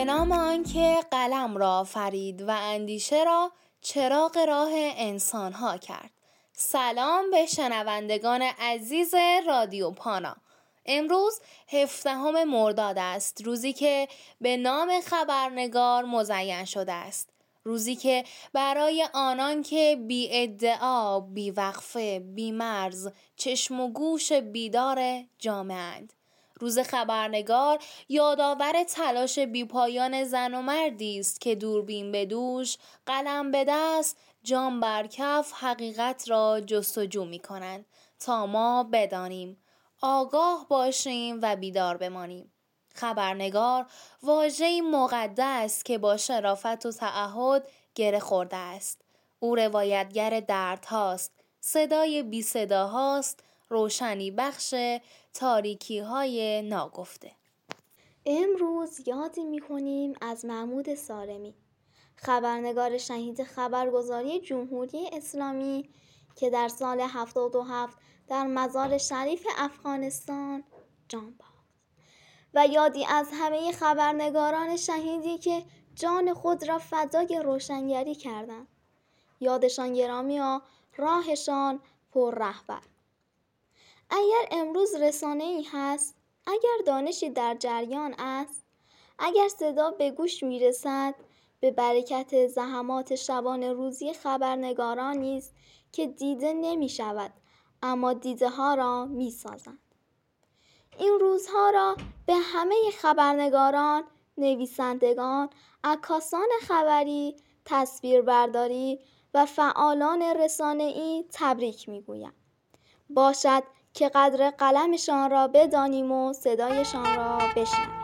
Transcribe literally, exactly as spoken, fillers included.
به نام آنکه قلم را آفرید و اندیشه را چراغ راه انسانها کرد. سلام به شنوندگان عزیز رادیو پانا. امروز هفدهم مرداد است، روزی که به نام خبرنگار مزین شده است. روزی که برای آنان که بی ادعا، بی وقفه، بی مرز، چشم و گوش بیدار جامعه اند. روز خبرنگار یادآور تلاش بیپایان زن و مردی است که دوربین به دوش، قلم به دست، جام بر کف حقیقت را جستجو می کنند تا ما بدانیم، آگاه باشیم و بیدار بمانیم. خبرنگار واژه‌ای مقدس که با شرافت و تعهد گره خورده است. او روایتگر دردهاست، صدای بی صداهاست، روشنی بخش تاریکی های ناگفته. امروز یادی می‌کنیم از محمود سارمی، خبرنگار شهید خبرگزاری جمهوری اسلامی که در سال هفتاد و هفت در مزار شریف افغانستان جان باخت، و یادی از همه خبرنگاران شهیدی که جان خود را فدای روشنگری کردند. یادشان گرامی و راهشان پر رهبر. اگر امروز رسانه‌ای هست، اگر دانشی در جریان است، اگر صدا به گوش میرسد، به برکت زحمات شبانه روزی خبرنگارانی است که دیده نمی شود اما دیده ها را می سازند. این روزها را به همه خبرنگاران، نویسندگان، عکاسان خبری، تصویربرداری و فعالان رسانه‌ای تبریک میگویم. باشد که قدر قلمشان را بدانیم و صدایشان را بشنویم.